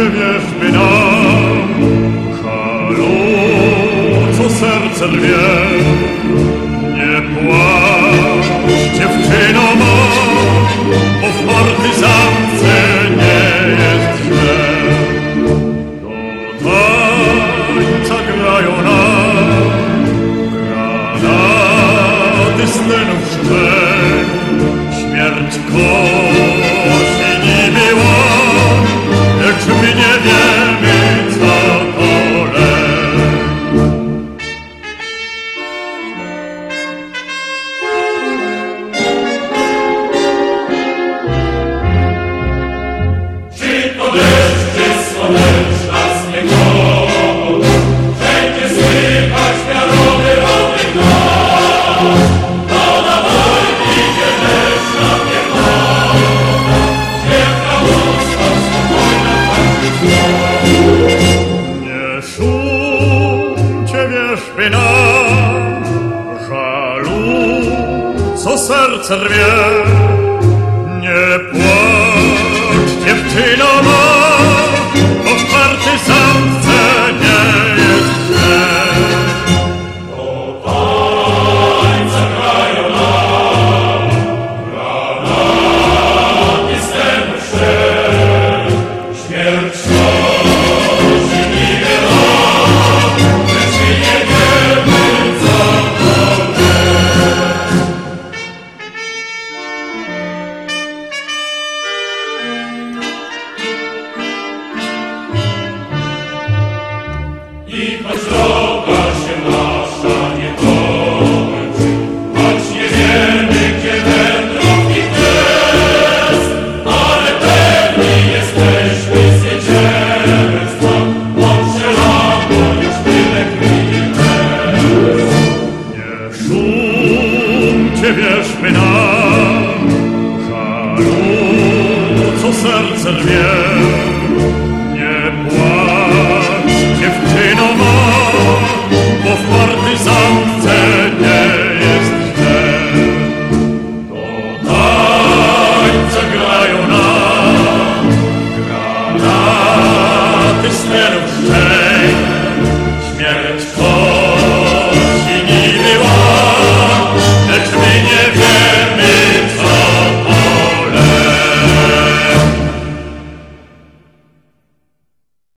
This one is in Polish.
szumcie wierzby nam, halo, co serce rwie. Nie płacz, dziewczyno ma, bo w partyzance nie jest źle. Do tańca grają nam granaty stenów szczęk. Śmierć kosi niby łam, lecz my nie wiemy, co to lek. Czy to deszcz, czy słoneczna śniegowa, wszędzie słychać miarowy rodny głos. To na wojnie idzie deszcz na piechotę, śpiewa usta, spokojna patrzy Nie szumcie wierzby nam, żalu, co serce rwie. Nie płacz, dziewczyno ma, bo w partyzance nie jest źle. do tańca grają nam granaty stenów szczęk. Śmierć kosi niby łam, lecz my nie wiemy, co to lek. I choć droga się nasza nie kończy, choć nie wiemy, gdzie wędrówki kres, ale pewni jesteśmy zwycięstwa, bo przelano już tyle krwi i łez. Nie szumcie wierzby nam, żalu, co serce rwie. Nie płacz, dziewczyno ma, bo w partyzance nie jest źle. Do tańca grają nam granaty stenów szczęk.